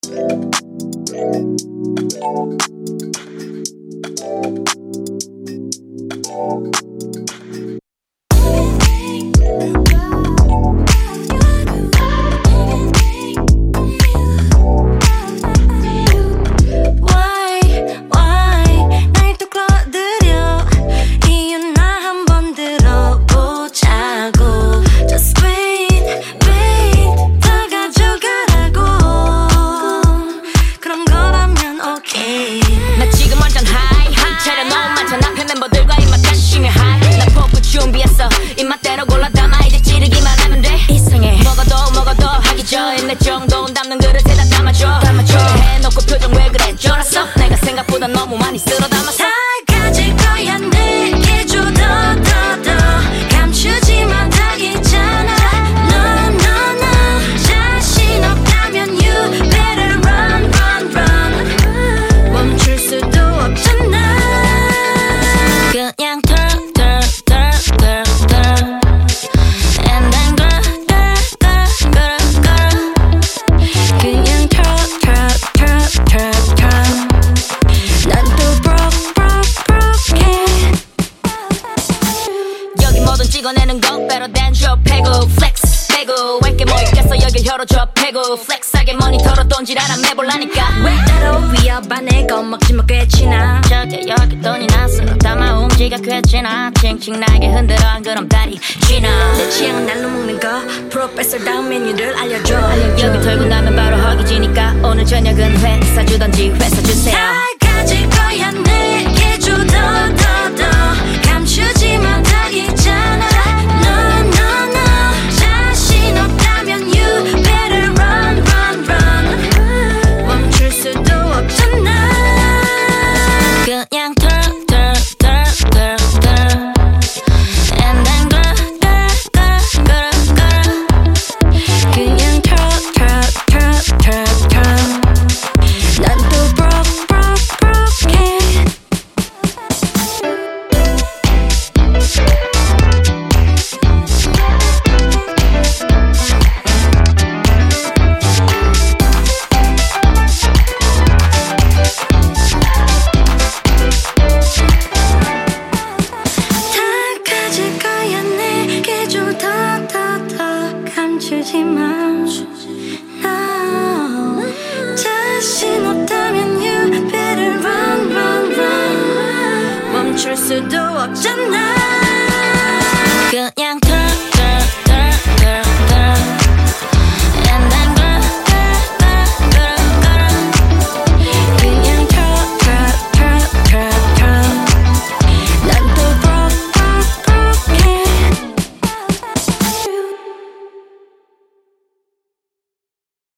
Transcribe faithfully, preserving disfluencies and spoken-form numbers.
내 정도는 담는 그릇에다 담아줘 담아줘 해놓고 표정 왜 그래 쫄았어 내가 생각보다 너무 많이 쓸어 담았어 다 가질 거야 내게 줘 더 더 더 감추지만 다 괜찮아 No no no 자신 없다면 You better run run run 멈출 수도 없잖아 그냥 turn turn turn turn turn And then girl girl girl girl girl 그냥 turn turn turn turn turn 난 또 broke broke broke yeah. 여기 뭐든 찍어내는 거 better than 줘 패고 flex 빼고 할게 뭐 있겠어 여길 열어줘 패고 flex하게 모니터로 돈질하라 매볼라니까 왜 따로 위협하네 겁먹지 마 꽤 지나 저게 여기 돈이 났어 담아 움직여 쾌지나 칭칭 나게 흔들어 안 그럼 다리 쥐나 내 취향은 날로 먹는 거 프로페서다운 메뉴를 알려줘, 알려줘. 여기 털고 나면 바로 허기지니까 오늘 저녁은 회사 주던지 회사 주세요 다 가질 거야 내게 줘 더 더 더 감추지만 다 괜찮아 No no no 자신 없다면 You better run run run 멈출 수도 없잖아 그냥 turn turn turn turn turn And then girl girl girl girl girl 그냥 turn turn turn turn turn 난 또 broke broke broke yeah. 다 가질 거야 내게 줘 더 더 더 감추지만 No 자신 없다면 You better run run run 멈출 수도 없잖아